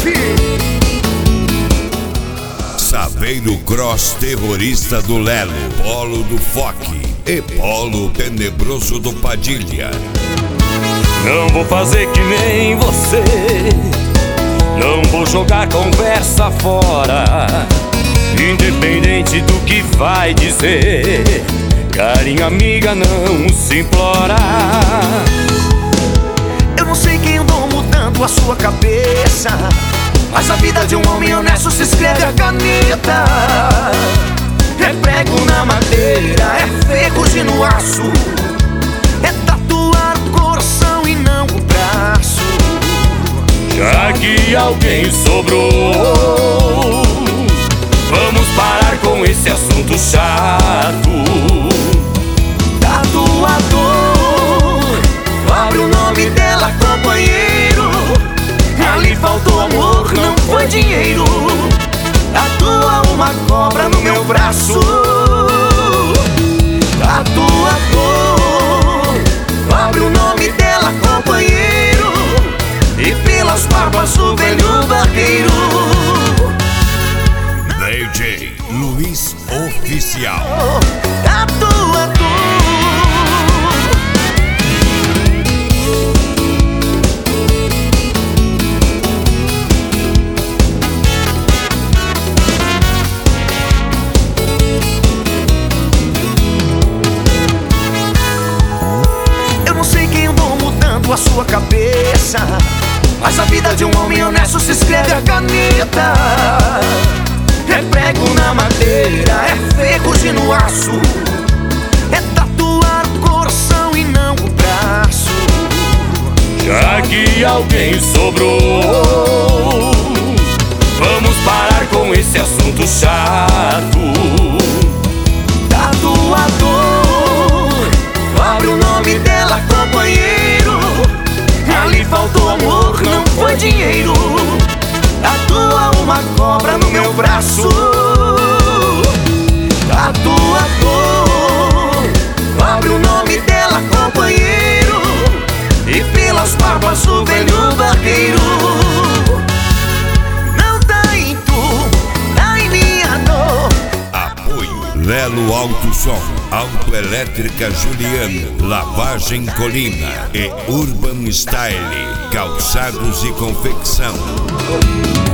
Saveiro Cross terrorista do Lelo, Polo do Foque e Polo tenebroso do Padilha. Não vou fazer que nem você, não vou jogar conversa fora, independente do que vai dizer. Carinho, amiga, não se implora. Eu não sei quem andou mudando a sua cabeça, mas a vida de um homem honesto se escreve a caneta. É prego na madeira, é ferrugem no aço, é tatuar o coração e não o braço. Já que alguém sobrou, vamos parar com esse assunto chato. Tatuador, abre o nome dela, companheiro. Ali faltou amor, não foi dinheiro. Tatua uma cobra no meu braço. Tatuador, abre o nome dela, companheiro, e pelas barbas o velho barqueiro. DJ Luiz Oficial. Tatuador. A sua cabeça, mas a vida de um homem honesto se escreve a caneta. É prego na madeira, é ferrugem no aço, é tatuar o coração e não o braço. Já que alguém sobrou, vamos parar com esse assunto chato. Tatuador, abre o nome dela, companheiro. Ali faltou amor, não foi dinheiro. Tatua uma cobra no meu braço. Tatuador, abre o nome dela, companheiro, e pelas barbas o velho barqueiro. Não tá em tu, tá em minha dor. Apoio Lelo Alto Som, Autoelétrica Juliano, Lavagem Colina e Urban Style, calçados e confecção.